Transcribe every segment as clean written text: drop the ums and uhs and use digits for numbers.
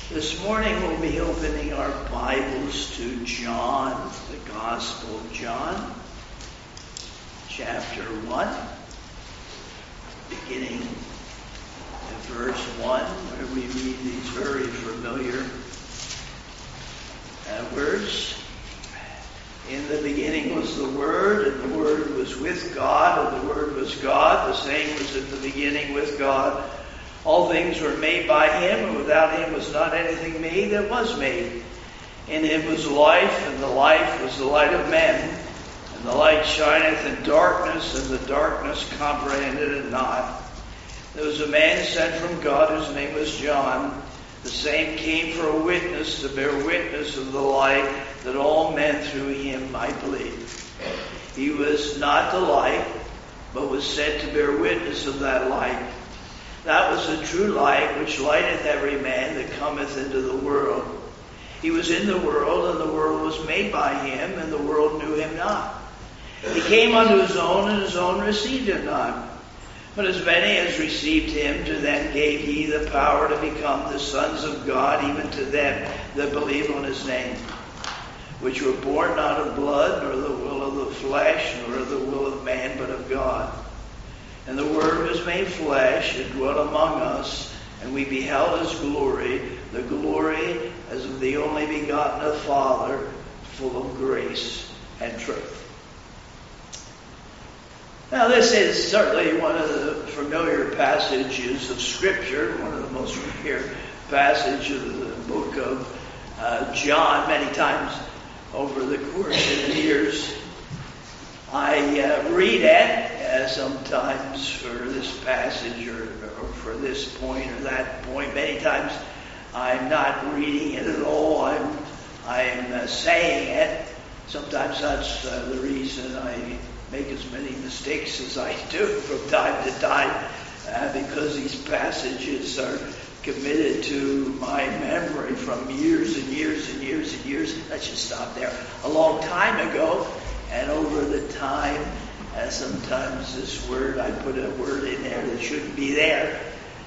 This morning we'll be opening our Bibles to John, the Gospel of John, chapter 1, beginning at verse 1, where we read these very familiar words. In the beginning was the Word, and the Word was with God, and the Word was God. The same was at the beginning with God. All things were made by Him, and without Him was not anything made that was made. In Him was life, and the life was the light of men. And the light shineth in darkness, and the darkness comprehended it not. There was a man sent from God, whose name was John. The same came for a witness, to bear witness of the light, that all men through him might believe. He was not the light, but was sent to bear witness of that light. That was the true light, which lighteth every man that cometh into the world. He was in the world, and the world was made by him, and the world knew him not. He came unto his own, and his own received him not. But as many as received him, to them gave he the power to become the sons of God, even to them that believe on his name, which were born not of blood, nor the will of the flesh, nor of the will of man, but of God. And the Word was made flesh, and dwelt among us, and we beheld his glory, the glory as of the only begotten of Father, full of grace and truth. Now, this is certainly one of the familiar passages of Scripture, one of the most familiar passages of the book of John. Many times over the course of the years, I read it sometimes for this passage or for this point or that point. Many times I'm not reading it at all. I'm saying it. Sometimes that's the reason I make as many mistakes as I do from time to time, because these passages are committed to my memory from years and years and years and years. Let's just stop there. A long time ago, and over the time, sometimes this word, I put a word in there that shouldn't be there,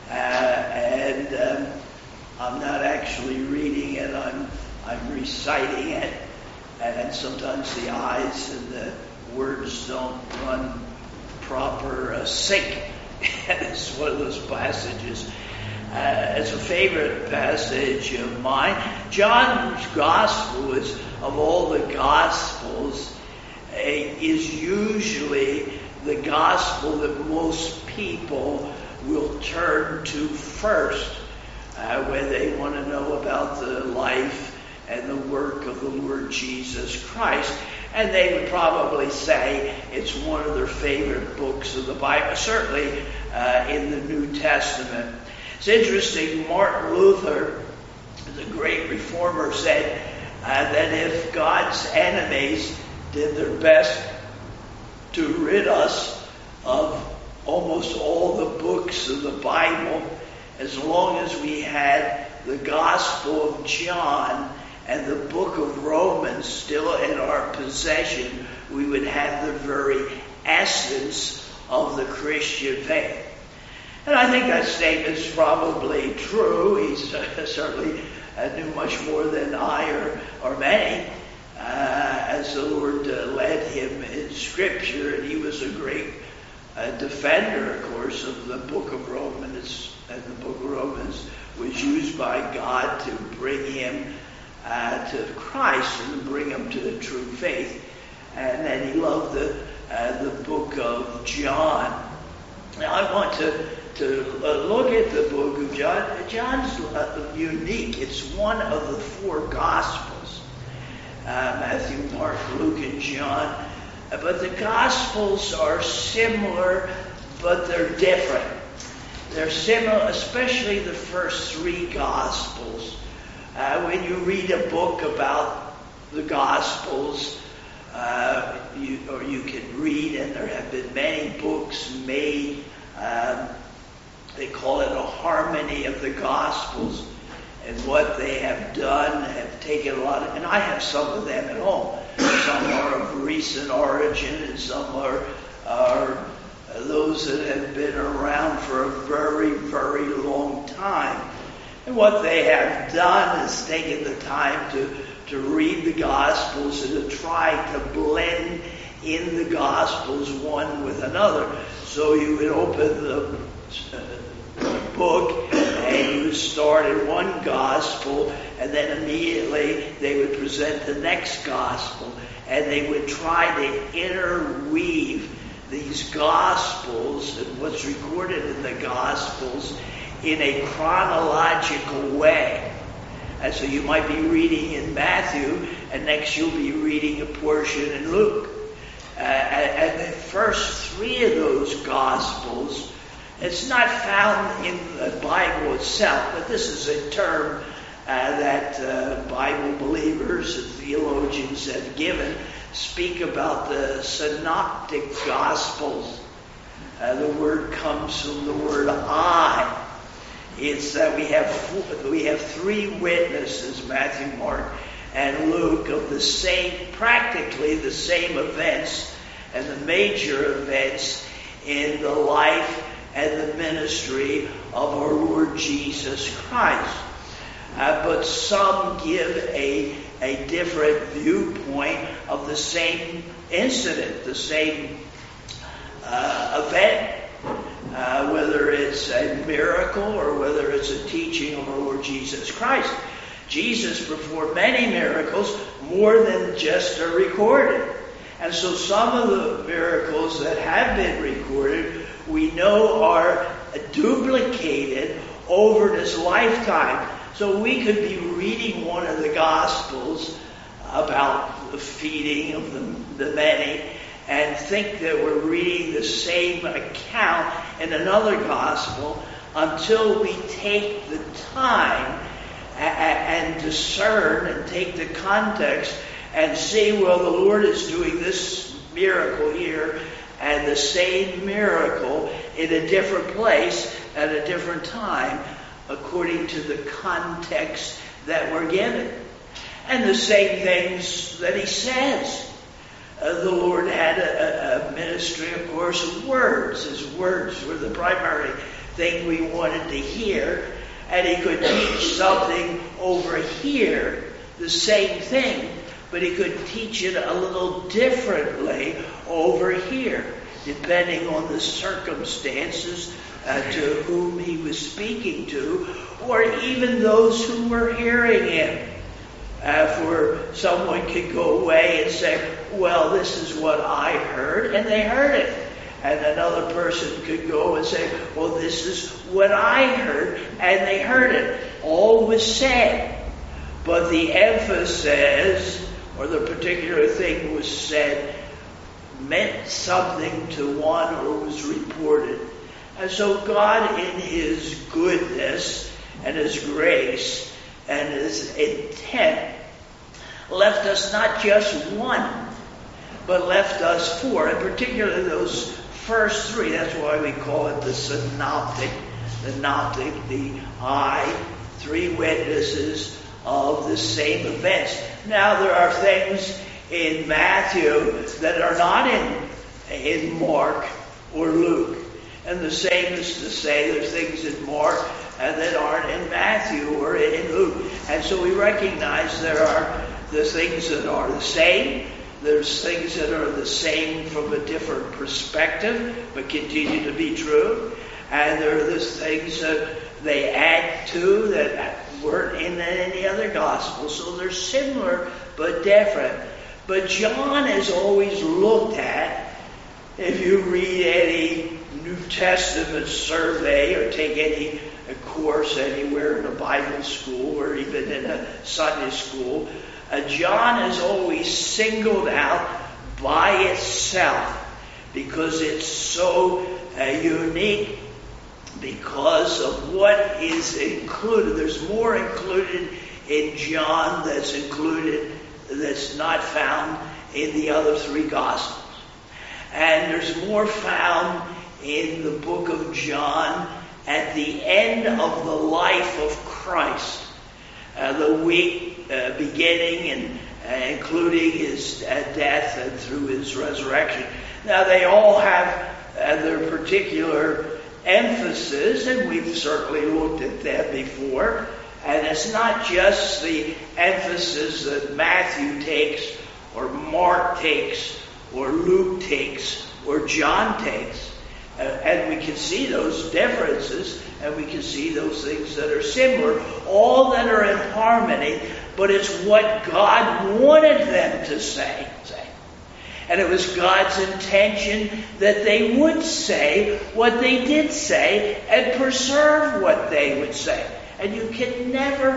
and I'm not actually reading it. I'm reciting it, and sometimes the eyes and the words don't run proper sync. It's one of those passages. It's a favorite passage of mine. John's Gospel is, of all the Gospels, is usually the Gospel that most people will turn to first when they want to know about the life and the work of the Lord Jesus Christ. And they would probably say it's one of their favorite books of the Bible, certainly in the New Testament. It's interesting, Martin Luther, the great reformer, said that if God's enemies did their best to rid us of almost all the books of the Bible, as long as we had the Gospel of John and the book of Romans still in our possession, we would have the very essence of the Christian faith. And I think that statement is probably true. He certainly knew much more than I or many, as the Lord led him in Scripture. And he was a great defender, of course, of the book of Romans. And the book of Romans was used by God to bring him to Christ and to bring him to the true faith. And then he loved the book of John. Now I want to look at the book of John. John's unique. It's one of the four Gospels. Matthew, Mark, Luke, and John. But the Gospels are similar, but they're different. They're similar, especially the first three Gospels. When you read a book about the Gospels, you can read, and there have been many books made. They call it a harmony of the Gospels, and what they have done have taken a lot of, and I have some of them at home. Some are of recent origin, and some are those that have been around for a very, very long time. And what they have done is taken the time to read the Gospels and to try to blend in the Gospels one with another. So you would open the book and you would start in one Gospel, and then immediately they would present the next Gospel, and they would try to interweave these Gospels and what's recorded in the Gospels in a chronological way. And so you might be reading in Matthew, and next you'll be reading a portion in Luke. And the first three of those Gospels, it's not found in the Bible itself, but this is a term that Bible believers and theologians have given, speak about the synoptic Gospels. The word comes from the word I. It's that we have three witnesses, Matthew, Mark, and Luke, of the same, practically the same events and the major events in the life and the ministry of our Lord Jesus Christ. But some give a different viewpoint of the same incident, the same event. Whether it's a miracle or whether it's a teaching of our Lord Jesus Christ. Jesus performed many miracles, more than just are recorded. And so some of the miracles that have been recorded, we know are duplicated over his lifetime. So we could be reading one of the Gospels about the feeding of the many, and think that we're reading the same account in another gospel until we take the time and discern and take the context and see, well, the Lord is doing this miracle here and the same miracle in a different place at a different time according to the context that we're given. And the same things that he says. The Lord had a ministry, of course, of words. His words were the primary thing we wanted to hear. And he could teach something over here, the same thing, but he could teach it a little differently over here, depending on the circumstances to whom he was speaking to, or even those who were hearing him. For someone could go away and say, well, this is what I heard, and they heard it. And another person could go and say, well, this is what I heard, and they heard it. All was said, but the emphasis, or the particular thing was said, meant something to one or was reported. And so God, in his goodness and his grace and his intent, left us not just one, but left us four, and particularly those first three. That's why we call it the synoptic, the I, three witnesses of the same events. Now there are things in Matthew that are not in Mark or Luke. And the same is to say there's things in Mark that aren't in Matthew or in Luke. And so we recognize there are the things that are the same. There's things that are the same from a different perspective, but continue to be true. And there are those things that they add to that weren't in any other gospel. So they're similar, but different. But John is always looked at, if you read any New Testament survey or take any course anywhere in a Bible school or even in a Sunday school, John is always singled out by itself because it's so unique because of what is included. There's more included in John that's not found in the other three Gospels. And there's more found in the book of John at the end of the life of Christ. The week beginning and including his death and through his resurrection. Now they all have their particular emphasis, and we've certainly looked at that before. And it's not just the emphasis that Matthew takes, or Mark takes, or Luke takes, or John takes. And we can see those differences, and we can see those things that are similar, all that are in harmony, but it's what God wanted them to say. And it was God's intention that they would say what they did say and preserve what they would say. And you can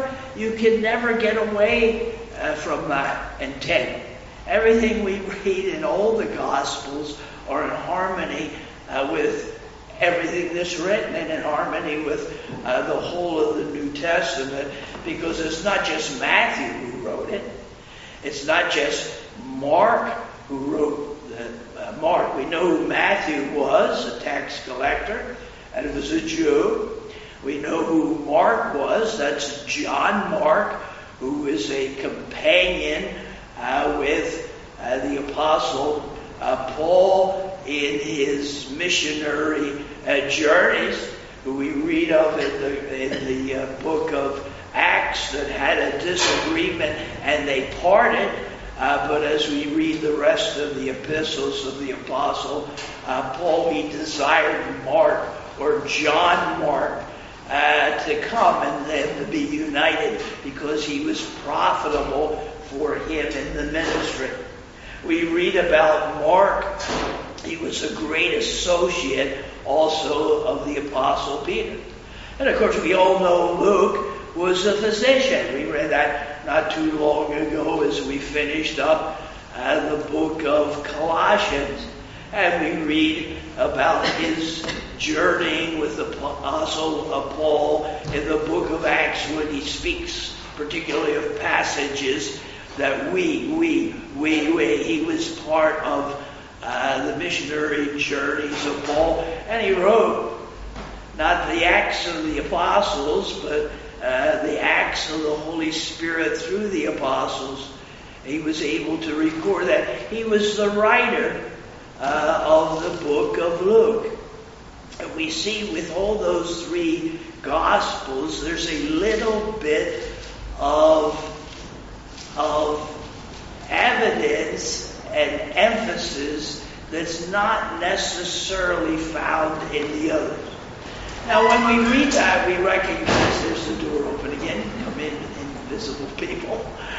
never get away from that intent. Everything we read in all the Gospels are in harmony with everything that's written, and in harmony with the whole of the New Testament, because it's not just Matthew who wrote it. It's not just Mark who wrote Mark. We know who Matthew was, a tax collector, and it was a Jew. We know who Mark was. That's John Mark, who is a companion with the Apostle Paul in his missionary journeys, who we read of in the book of Acts, that had a disagreement and they parted. But as we read the rest of the epistles of the Apostle Paul, he desired Mark, or John Mark, to come and them to be united, because he was profitable for him in the ministry. We read about Mark. He was a great associate also of the Apostle Peter. And of course, we all know Luke was a physician. We read that not too long ago as we finished up the book of Colossians. And we read about his journeying with the Apostle Paul in the book of Acts, when he speaks particularly of passages that he was part of the missionary journeys of Paul. And he wrote not the Acts of the Apostles, but the Acts of the Holy Spirit through the Apostles. He was able to record that. He was the writer of the book of Luke. And we see with all those three Gospels, there's a little bit of evidence and emphasis that's not necessarily found in the others. Now, when we read that, we recognize, there's the door open again, come in, invisible people.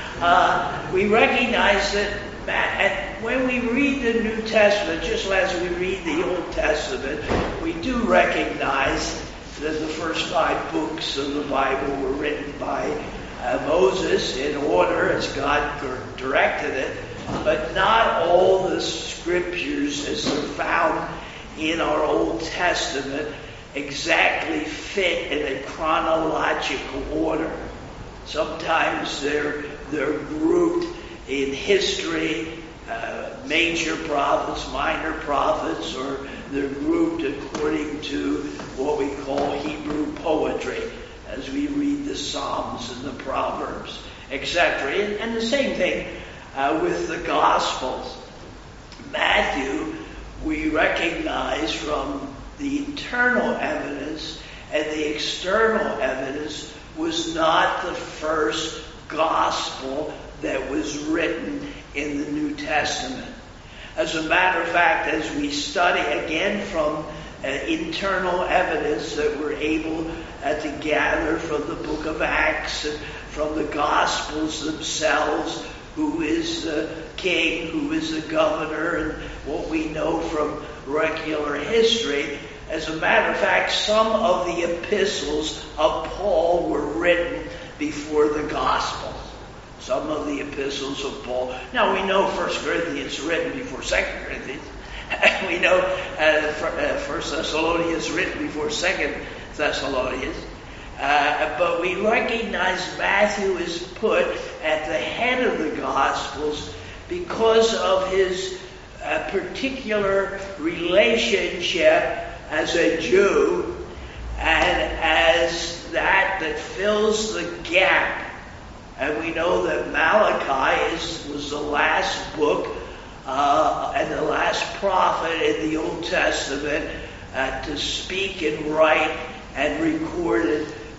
We recognize that, and when we read the New Testament, just as we read the Old Testament, we do recognize that the first 5 books of the Bible were written by Moses in order as God directed it, but not all the scriptures as they're found in our Old Testament exactly fit in a chronological order. Sometimes they're grouped in history, major prophets, minor prophets, or they're grouped according to what we call Hebrew poetry, as we read the Psalms and the Proverbs, etc. And the same thing with the Gospels. Matthew, we recognize from the internal evidence and the external evidence, was not the first gospel that was written in the New Testament. As a matter of fact, as we study again from internal evidence that we're able to gather from the book of Acts and from the Gospels themselves, who is the king, who is the governor, and what we know from regular history. As a matter of fact, some of the epistles of Paul were written before the Gospels. Some of the epistles of Paul. Now, we know 1 Corinthians written before 2 Corinthians. We know 1 Thessalonians written before 2 Thessalonians. But we recognize Matthew is put at the head of the Gospels because of his particular relationship as a Jew, and as that fills the gap. And we know that Malachi was the last book and the last prophet in the Old Testament to speak and write and record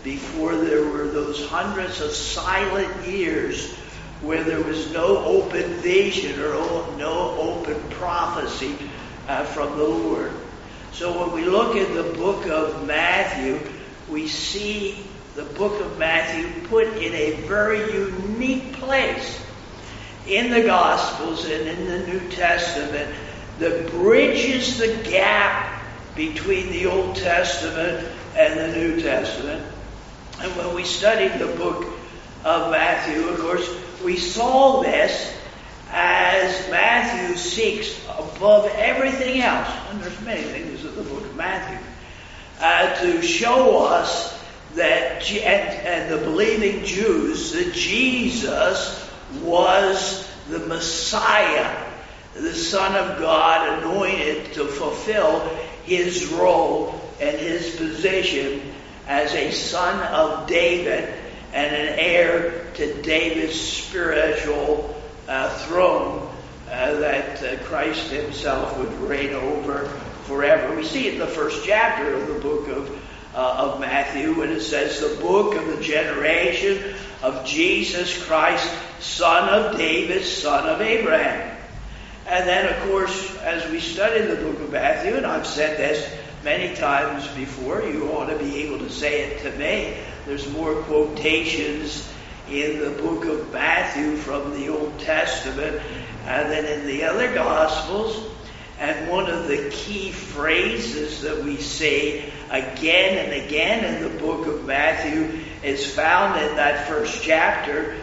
before there were those hundreds of silent years where there was no open vision or no open prophecy from the Lord. So when we look at the book of Matthew, we see the book of Matthew put in a very unique place in the Gospels and in the New Testament that bridges the gap between the Old Testament and the New Testament. And when we studied the book of Matthew, of course, we saw this as Matthew seeks above everything else, and there's many things in the book of Matthew, to show us that, and the believing Jews, that Jesus was the Messiah, the Son of God, anointed to fulfill his role and his position as a son of David and an heir to David's spiritual throne that Christ himself would reign over forever. We see it in the first chapter of the book of Matthew when it says, the book of the generation of Jesus Christ, son of David, son of Abraham. And then, of course, as we study the book of Matthew, and I've said this many times before, you ought to be able to say it to me, there's more quotations in the book of Matthew from the Old Testament than in the other Gospels. And one of the key phrases that we say again and again in the book of Matthew is found in that first chapter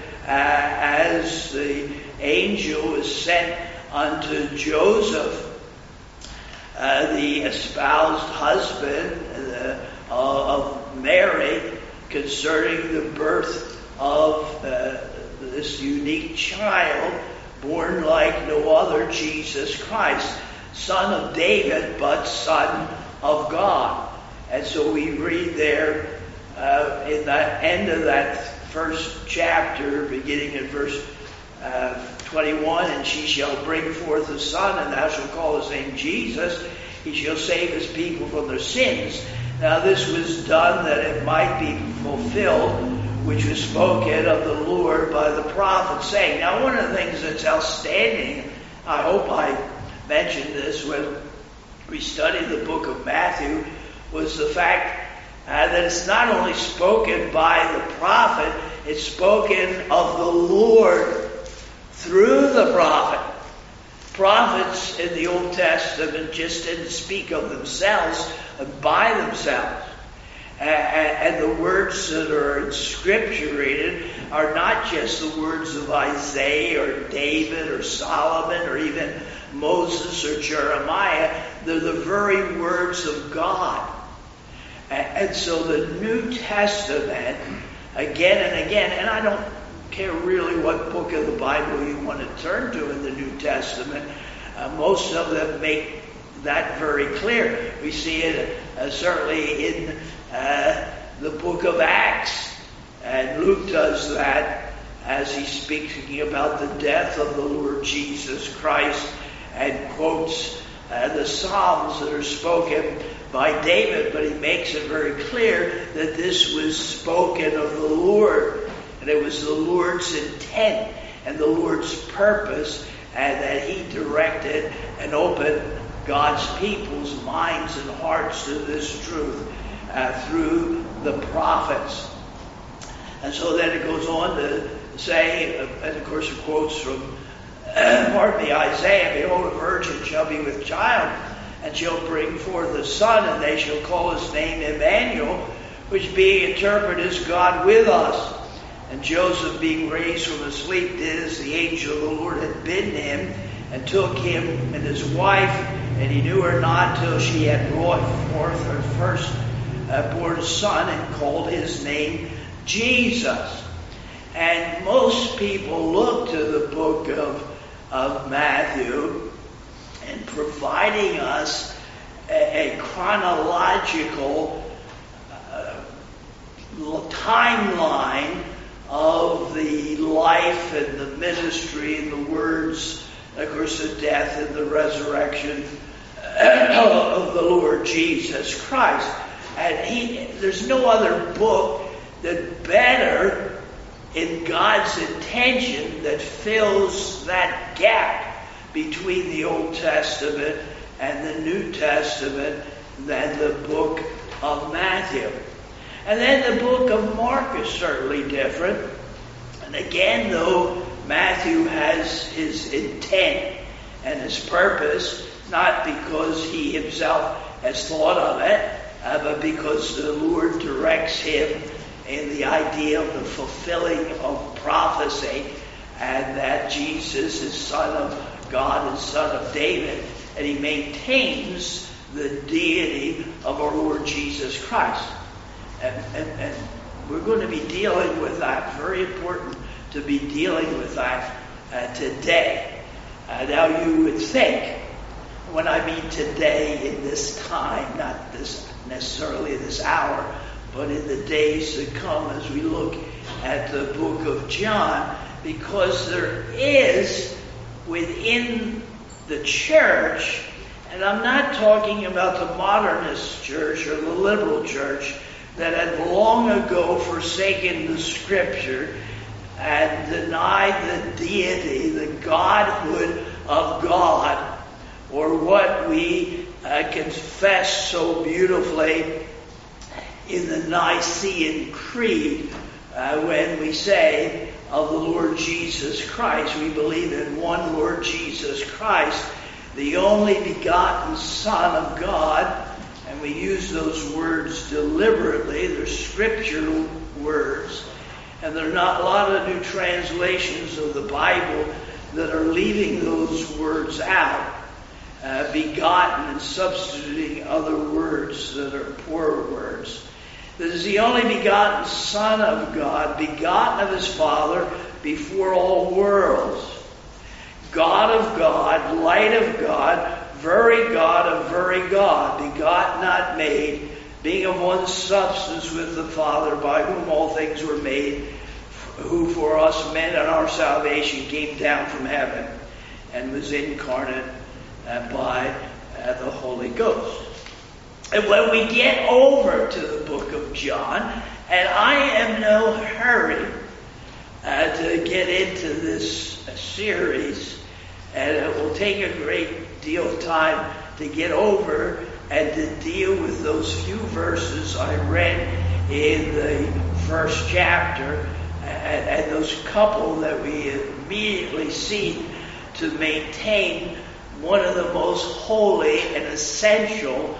as the angel is sent unto Joseph, the espoused husband of Mary, concerning the birth of this unique child born like no other, Jesus Christ, son of David, but son of God. And so we read there in the end of that first chapter, beginning in verse 21, and she shall bring forth a son, and thou shalt call his name Jesus. He shall save his people from their sins. Now this was done that it might be fulfilled, which was spoken of the Lord by the prophet, saying. Now one of the things that's outstanding, I hope I mentioned this when we studied the book of Matthew, was the fact that it's not only spoken by the prophet, it's spoken of the Lord through the prophet. Prophets in the Old Testament just didn't speak of themselves by themselves. And the words that are inscripturated are not just the words of Isaiah or David or Solomon or even Moses or Jeremiah. They're the very words of God. And so the New Testament, again and again, and I don't care really what book of the Bible you want to turn to in the New Testament, most of them make that very clear. We see it certainly in the book of Acts, and Luke does that as he's speaking about the death of the Lord Jesus Christ and quotes the Psalms that are spoken by David, but he makes it very clear that this was spoken of the Lord, and it was the Lord's intent and the Lord's purpose, and that he directed and opened God's people's minds and hearts to this truth through the prophets. And so then it goes on to say, and of course it quotes from Isaiah, behold, a virgin shall be with child, and shall bring forth a son, and they shall call his name Emmanuel, which being interpreted is God with us. And Joseph, being raised from asleep, did as the angel of the Lord had bidden him, and took him and his wife, and he knew her not till she had brought forth her firstborn son, and called his name Jesus. And most people look to the book of Matthew and providing us a chronological timeline of the life and the ministry and the words, of course, the death and the resurrection of the Lord Jesus Christ. And there's no other book that better in God's intention that fills that gap between the Old Testament and the New Testament than the book of Matthew. And then the book of Mark is certainly different. And again, though Matthew has his intent and his purpose, not because he himself has thought of it, but because the Lord directs him in the idea of the fulfilling of prophecy, and that Jesus is Son of God and Son of David, and he maintains the deity of our Lord Jesus Christ. And we're going to be dealing with that. Very important to be dealing with that today. Now you would think, when I mean today in this time, not this necessarily this hour, but in the days to come as we look at the book of John, because there is within the church, and I'm not talking about the modernist church or the liberal church that had long ago forsaken the Scripture and denied the deity, the Godhood of God, or what we confess so beautifully in the Nicene Creed when we say of the Lord Jesus Christ. We believe in one Lord Jesus Christ, the only begotten Son of God, and we use those words deliberately. They're scriptural words, and there are not a lot of new translations of the Bible that are leaving those words out, begotten, and substituting other words that are poor words. This is the only begotten Son of God, begotten of his Father before all worlds. God of God, light of God, very God of very God, begotten, not made, being of one substance with the Father, by whom all things were made, who for us men and our salvation came down from heaven and was incarnate by the Holy Ghost. And when we get over to the book of John, and I am no hurry to get into this series, and it will take a great deal of time to get over and to deal with those few verses I read in the first chapter, and those couple that we immediately see to maintain one of the most holy and essential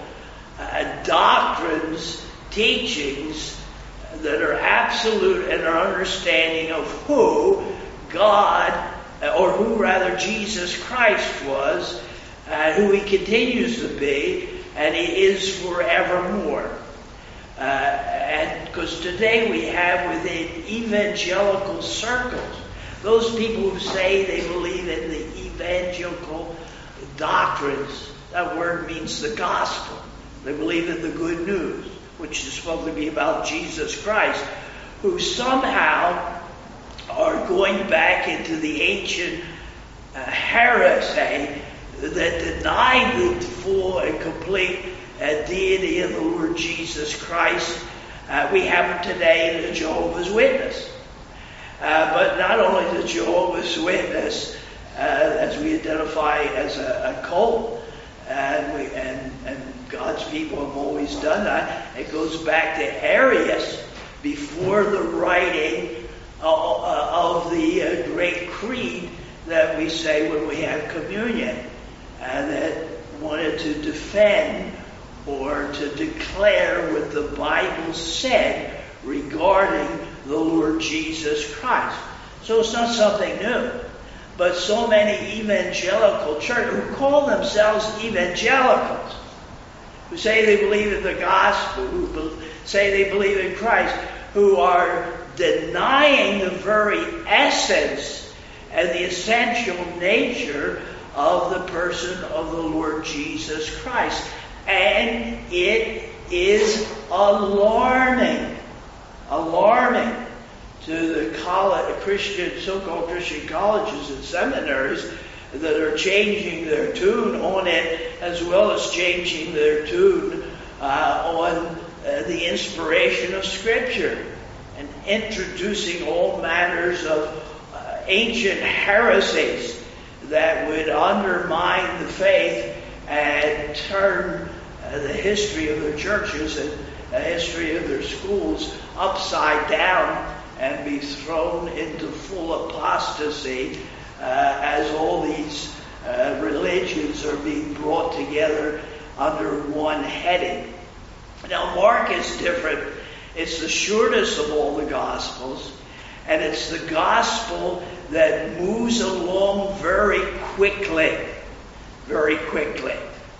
doctrines, teachings that are absolute in our understanding of who God, or who rather Jesus Christ was, who he continues to be, and he is forevermore. And because today we have within evangelical circles those people who say they believe in the evangelical doctrines. That word means the gospel. They believe in the good news, which is supposed to be about Jesus Christ, who somehow are going back into the ancient heresy that denied the full and complete deity of the Lord Jesus Christ. We have today in the Jehovah's Witness. But not only the Jehovah's Witness, as we identify as a cult, and God's people have always done that. It goes back to Arius before the writing of the great creed that we say when we have communion, that wanted to defend or to declare what the Bible said regarding the Lord Jesus Christ. So it's not something new. But so many evangelical churches who call themselves evangelicals, who say they believe in the gospel, who say they believe in Christ, who are denying the very essence and the essential nature of the person of the Lord Jesus Christ. And it is alarming to the so-called Christian colleges and seminaries that are changing their tune on it, as well as changing their tune on the inspiration of Scripture. introducing all manners of ancient heresies that would undermine the faith and turn the history of their churches and the history of their schools upside down and be thrown into full apostasy as all these religions are being brought together under one heading. Now, Mark is different. It's the shortest of all the Gospels, and it's the Gospel that moves along very quickly. Very quickly.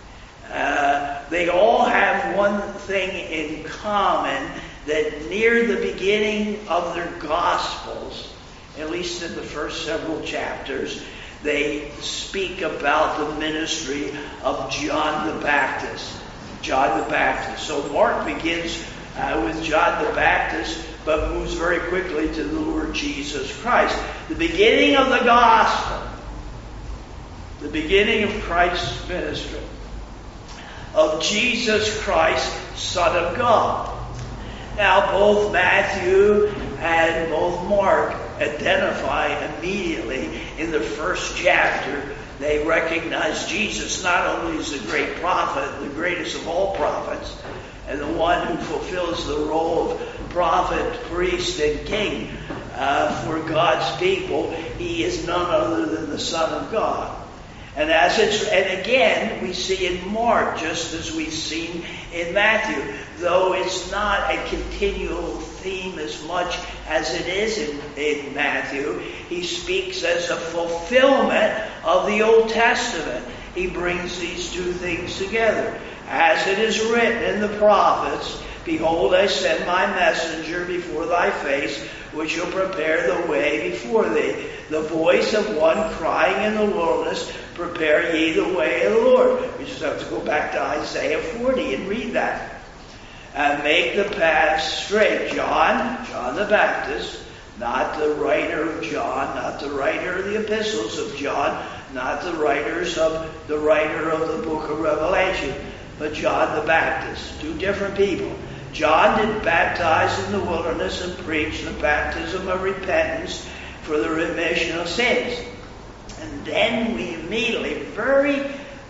They all have one thing in common, that near the beginning of their Gospels, at least in the first several chapters, they speak about the ministry of John the Baptist. John the Baptist. So Mark begins with John the Baptist, but moves very quickly to the Lord Jesus Christ. The beginning of the Gospel, the beginning of Christ's ministry, of Jesus Christ, Son of God. Now, both Matthew and both Mark identify immediately in the first chapter. They recognize Jesus not only as the great prophet, the greatest of all prophets, and the one who fulfills the role of prophet, priest, and king for God's people. He is none other than the Son of God. And again, we see in Mark, just as we've seen in Matthew, though it's not a continual theme as much as it is in Matthew, he speaks as a fulfillment of the Old Testament. He brings these two things together. As it is written in the prophets, behold, I send my messenger before thy face, which shall prepare the way before thee. The voice of one crying in the wilderness, prepare ye the way of the Lord. We just have to go back to Isaiah 40 and read that. And make the path straight. John the Baptist, not the writer of John, not the writer of the epistles of John, not the writer of the book of Revelation, but John the Baptist. Two different people. John did baptize in the wilderness and preach the baptism of repentance for the remission of sins. And then we immediately, very,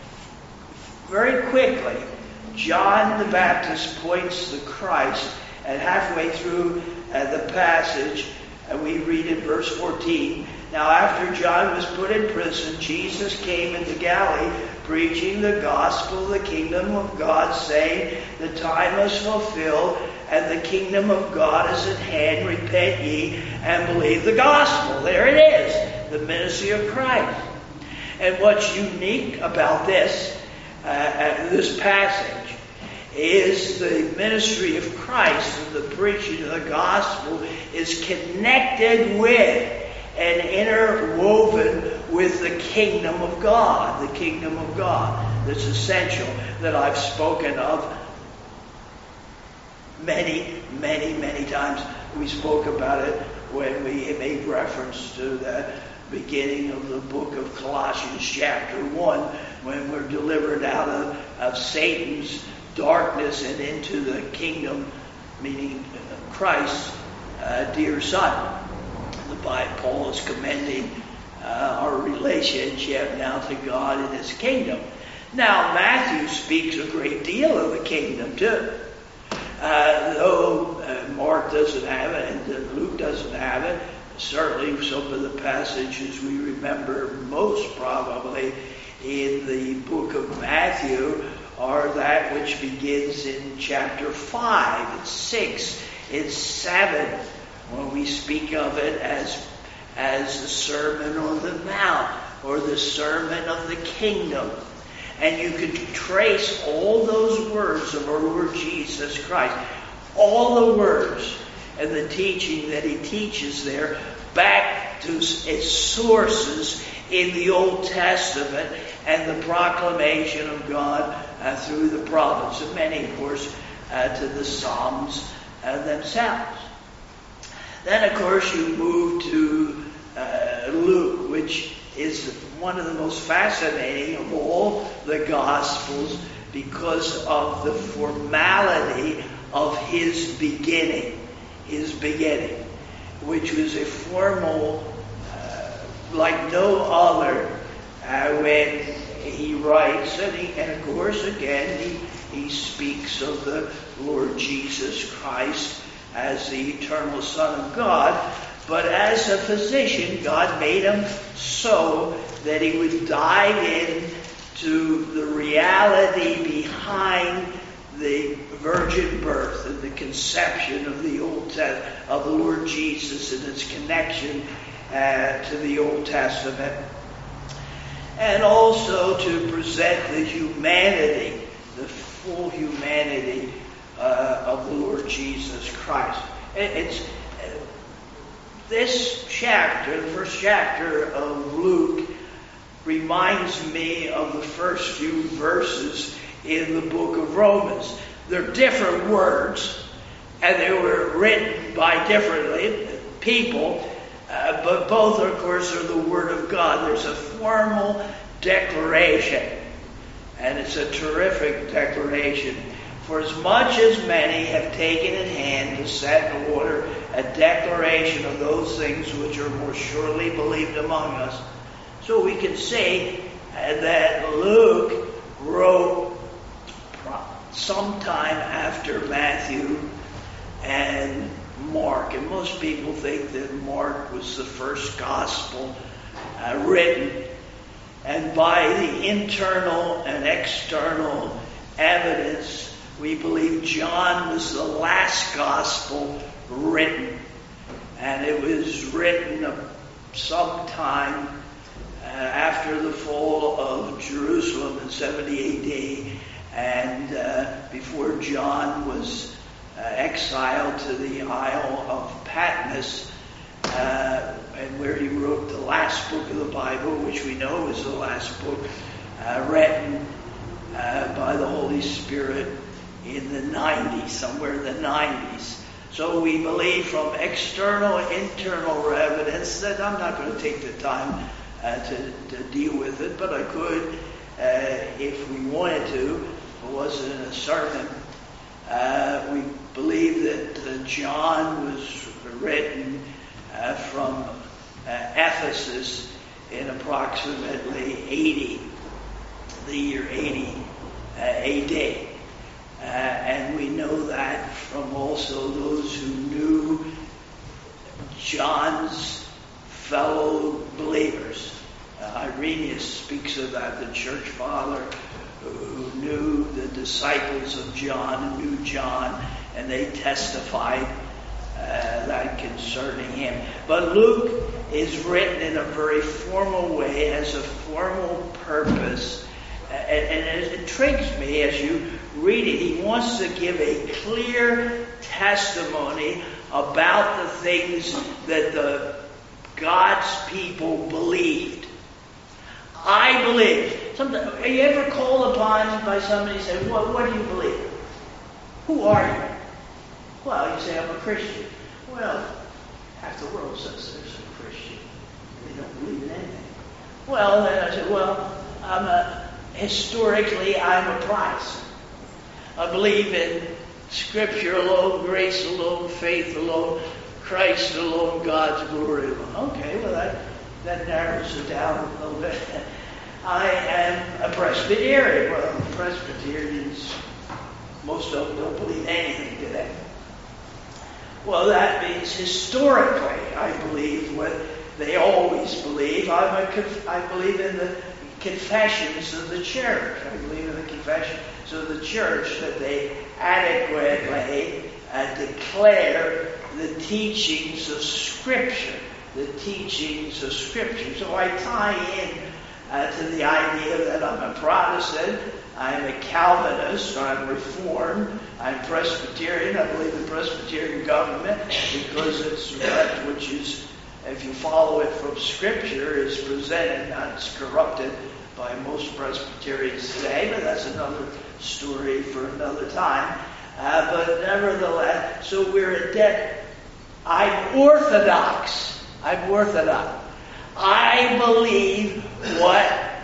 very quickly, John the Baptist points to Christ, and halfway through the passage, we read in verse 14, now after John was put in prison, Jesus came into Galilee, preaching the gospel of the kingdom of God, saying, the time is fulfilled, and the kingdom of God is at hand. Repent ye and believe the gospel. There it is, the ministry of Christ. And what's unique about this passage is the ministry of Christ and the preaching of the gospel is connected with and interwoven with the kingdom of God. The kingdom of God that's essential, that I've spoken of many, many, many times. We spoke about it when we made reference to the beginning of the book of Colossians chapter 1, when we're delivered out of Satan's darkness and into the kingdom, meaning Christ's dear Son. Paul is commending our relationship now to God and His kingdom. Now, Matthew speaks a great deal of the kingdom too. Though Mark doesn't have it and Luke doesn't have it, certainly some of the passages we remember most probably in the book of Matthew are that which begins in chapter 5, and 6, and 7, when we speak of it as the Sermon on the Mount, or the Sermon of the Kingdom. And you can trace all those words of our Lord Jesus Christ, all the words and the teaching that He teaches there, back to its sources in the Old Testament and the proclamation of God through the prophets, and many, of course, to the Psalms themselves. Then, of course, you move to Luke, which is one of the most fascinating of all the Gospels because of the formality of his beginning. His beginning. which was a formal, like no other, when he writes, and of course, again, he speaks of the Lord Jesus Christ as the eternal Son of God. But as a physician, God made him so that he would dive into the reality behind the virgin birth and the conception of the of the Lord Jesus and its connection to the Old Testament, and also to present the humanity, the full humanity of the Lord Jesus Christ. This chapter, the first chapter of Luke, reminds me of the first few verses in the book of Romans. They're different words, and they were written by different people, but both, of course, are the Word of God. There's a formal declaration, and it's a terrific declaration. For as much as many have taken in hand to set in order a declaration of those things which are more surely believed among us. So we can say that Luke wrote sometime after Matthew and Mark. And most people think that Mark was the first gospel written. And by the internal and external evidence, we believe John was the last gospel written. And it was written sometime after the fall of Jerusalem in 70 AD, and before John was exiled to the Isle of Patmos, and where he wrote the last book of the Bible, which we know is the last book written by the Holy Spirit in the 90s, somewhere in the 90s. So we believe from external, internal evidence that I'm not going to take the time to deal with it, but I could if we wanted to. If it wasn't in a sermon. We believe that John was written from Ephesus in approximately 80, the year 80 AD. And we know that from also those who knew John's fellow believers. Irenaeus speaks of that, the church father who knew the disciples of John and knew John, and they testified that concerning him. But Luke is written in a very formal way, has a formal purpose, and it intrigues me as you read it. He wants to give a clear testimony about the things that the God's people believed. I believe. Are you ever called upon by somebody and say, what do you believe? Who are you? Well, you say, I'm a Christian. Well, half the world says they're a Christian. They don't believe in anything. Well, then I say, well, historically, I'm a Protestant. I believe in Scripture alone, grace alone, faith alone, Christ alone, God's glory alone. Okay, well, that narrows it down a little bit. I am a Presbyterian. Well, Presbyterians, most of them don't believe anything today. Well, that means historically, I believe what they always believe. I believe in the confessions of the church. I believe in the confessions of the church that they adequately declare the teachings of Scripture. The teachings of Scripture. So I tie in to the idea that I'm a Protestant, I'm a Calvinist, I'm Reformed, I'm Presbyterian. I believe in Presbyterian government because it's that which is, if you follow it from Scripture, is presented, not it's corrupted by most Presbyterians today, but that's another story for another time. But nevertheless, so we're a debt. I'm Orthodox. I believe what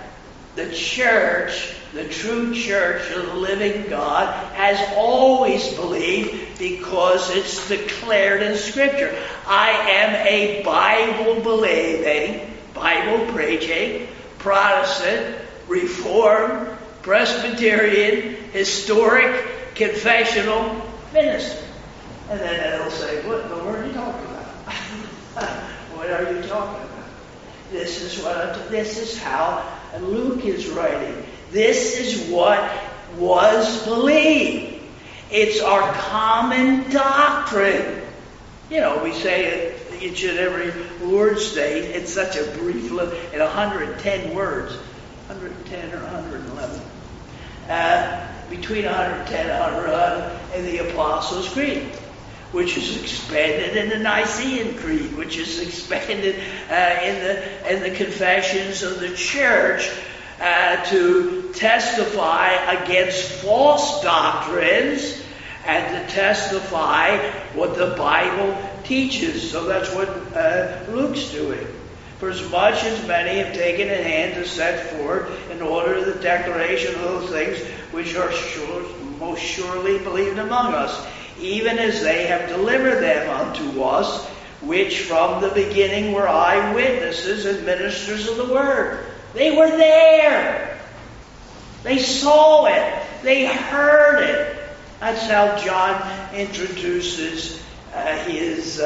the church, the true church of the living God, has always believed because it's declared in Scripture. I am a Bible-believing, Bible-preaching, Protestant, Reformed, Presbyterian, historic, confessional minister. And then it'll say, what in the world are you talking about? What are you talking about? This is how Luke is writing. This is what was believed. It's our common doctrine. You know, we say it each and every Lord's Day. It's such a brief look in 110 words. 110 or 111. Between 110 and 111 in the Apostles' Creed, which is expanded in the Nicene Creed, which is expanded in the confessions of the church to testify against false doctrines and to testify what the Bible teaches. So that's what Luke's doing. For as much as many have taken in hand to set forth in order the declaration of those things which are most surely believed among us, even as they have delivered them unto us, which from the beginning were eyewitnesses and ministers of the word. They were there. They saw it. They heard it. That's how John introduces his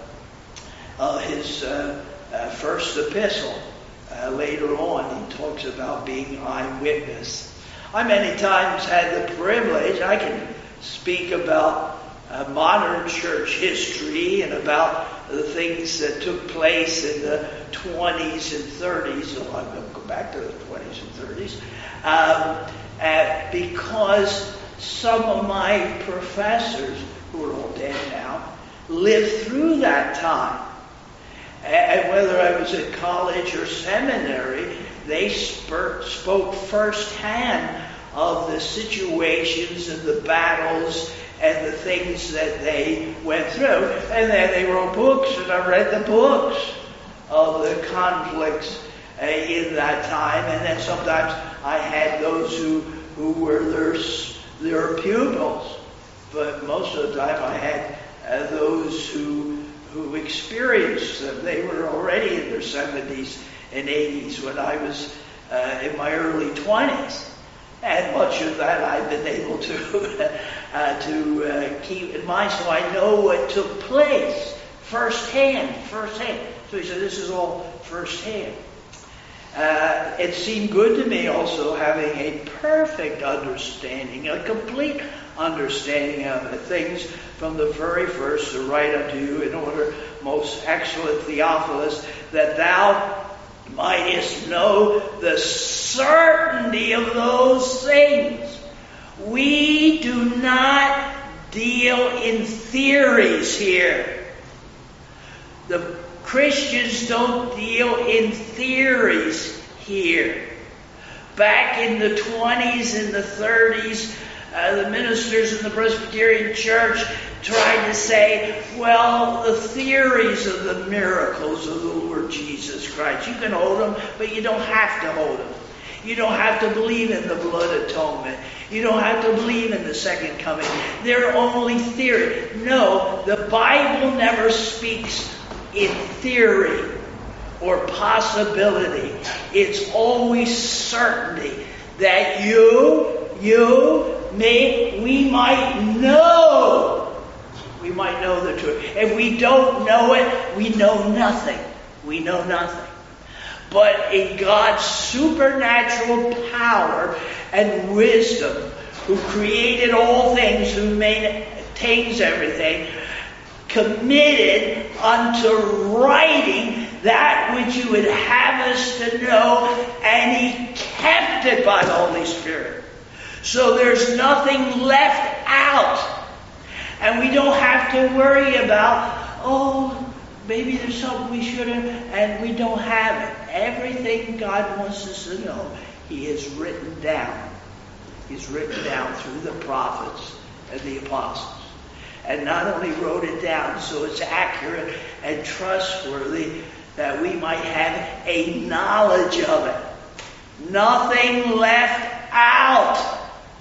first epistle. Later on, he talks about being eyewitness. I many times had the privilege, I can speak about modern church history and about the things that took place in the 20s and 30s. So I'm going to go back to the 20s and 30s. Because some of my professors, who are all dead now, lived through that time. And whether I was at college or seminary, they spoke firsthand of the situations and the battles and the things that they went through. And then they wrote books, and I read the books of the conflicts in that time. And then sometimes I had those who were their pupils. But most of the time I had those who experienced them. They were already in their 70s and 80s when I was in my early 20s. And much of that I've been able to keep in mind, so I know what took place firsthand. So he said, this is all firsthand. It seemed good to me also having a perfect understanding, a complete understanding of things from the very first to write unto you in order, most excellent Theophilus, that thou mightest know the certainty of those things. We do not deal in theories here. The Christians don't deal in theories here. Back in the 20s and the 30s, the ministers in the Presbyterian Church tried to say, well, the theories of the miracles of the Lord Jesus Christ, you can hold them, but you don't have to hold them. You don't have to believe in the blood atonement. You don't have to believe in the second coming. They're only theory. No, the Bible never speaks in theory or possibility. It's always certainty that we might know. We might know the truth. If we don't know it, we know nothing. We know nothing. But in God's supernatural power and wisdom, who created all things, who maintains everything, committed unto writing that which you would have us to know, and He kept it by the Holy Spirit. So there's nothing left out. And we don't have to worry about, maybe there's something we should have, and we don't have it. Everything God wants us to know, He has written down. He's written down through the prophets and the apostles. And not only wrote it down so it's accurate and trustworthy, that we might have a knowledge of it. Nothing left out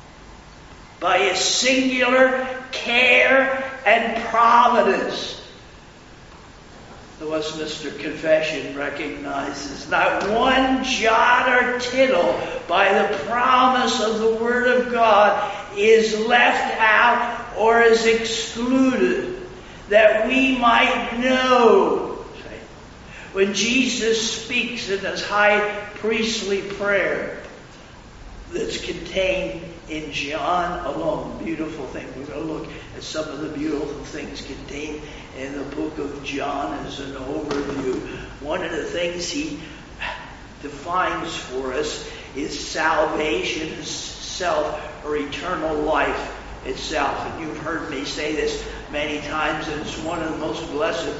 by His singular care and providence. The Westminster Confession recognizes not one jot or tittle by the promise of the Word of God is left out or is excluded, that we might know. When Jesus speaks in His high priestly prayer that's contained in John alone, beautiful thing. We're going to look at some of the beautiful things contained in the book of John as an overview. One of the things he defines for us is salvation itself, or eternal life itself. And you've heard me say this many times, and it's one of the most blessed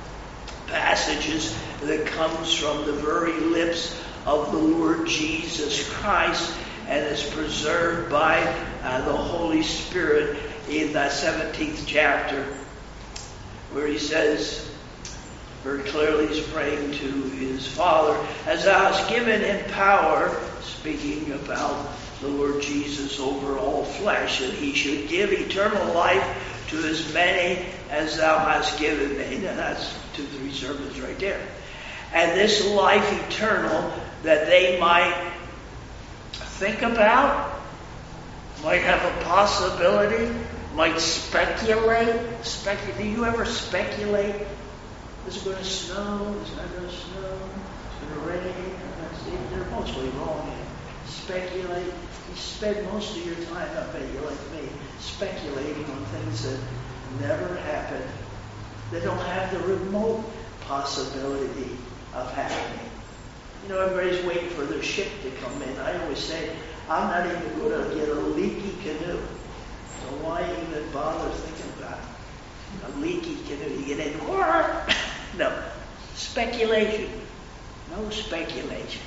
passages that comes from the very lips of the Lord Jesus Christ, and is preserved by the Holy Spirit in that 17th chapter, where he says, very clearly he's praying to his Father, as thou hast given him power, speaking about the Lord Jesus over all flesh, that he should give eternal life to as many as thou hast given me. And that's 2-3 sermons right there. And this life eternal, that they might think about, might have a possibility, might speculate. Do you ever speculate? Is it going to snow? Is it not going to snow? Is it going to rain? They're mostly wrong. Speculate. You spend most of your time, I bet you like me, speculating on things that never happen. They don't have the remote possibility of happening. You know, everybody's waiting for their ship to come in. I always say, I'm not even going to get a leaky canoe. So why even bother thinking about it? A leaky canoe. You get in, no. Speculation. No speculation.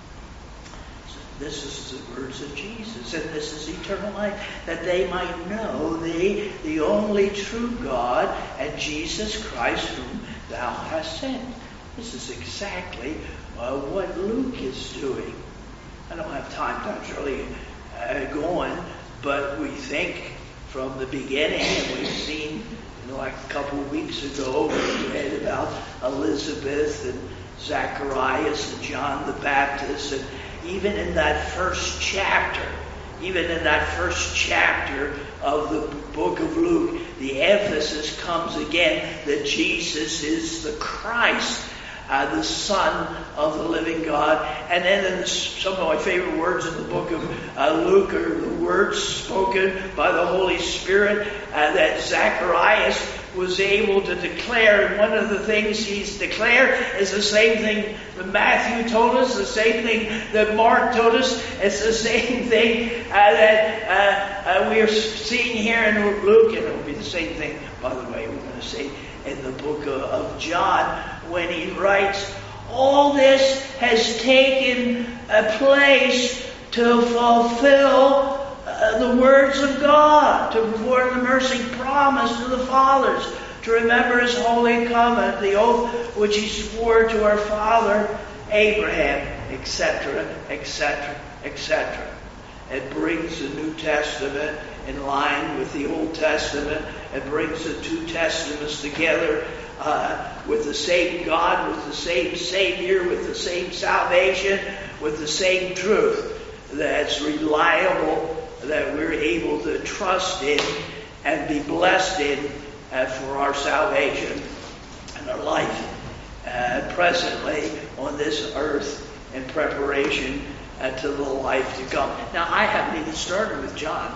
So this is the words of Jesus, and this is eternal life, that they might know thee, the only true God, and Jesus Christ whom thou hast sent. This is exactly what Luke is doing. I don't have time to really go on, but we think from the beginning, and we've seen, like a couple of weeks ago, we read about Elizabeth and Zacharias and John the Baptist, and even in that first chapter of the book of Luke, the emphasis comes again that Jesus is the Christ, the Son of the living God. And then some of my favorite words in the book of Luke are the words spoken by the Holy Spirit that Zacharias was able to declare. And one of the things he's declared is the same thing that Matthew told us, the same thing that Mark told us. It's the same thing that we are seeing here in Luke, and it will be the same thing, by the way, we're going to see in the book of John, when he writes, all this has taken place to fulfill the words of God, to perform the mercy promised to the fathers, to remember His holy covenant, the oath which He swore to our father Abraham, etc., etc., etc. It brings the New Testament in line with the Old Testament. It brings the two Testaments together with the same God, with the same Savior, with the same salvation, with the same truth that's reliable, that we're able to trust in and be blessed in for our salvation and our life presently on this earth in preparation to the life to come. Now, I haven't even started with John.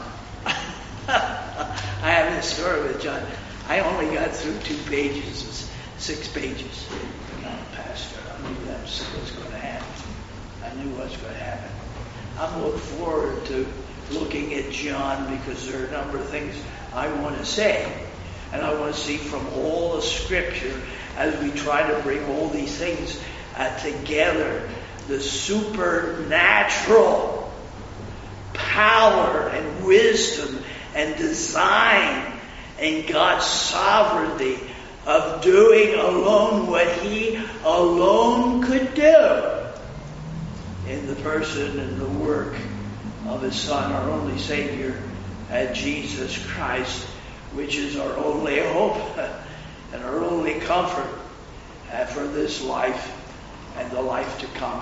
I haven't started with John. I only got through 2 pages, 6 pages. Pastor, I knew that was what's going to happen. I knew what's going to happen. I'm looking forward to looking at John because there are a number of things I want to say. And I want to see from all the Scripture, as we try to bring all these things together, the supernatural power and wisdom and design and God's sovereignty of doing alone what He alone could do in the person and the work of His Son, our only Savior, Jesus Christ, which is our only hope and our only comfort for this life and the life to come.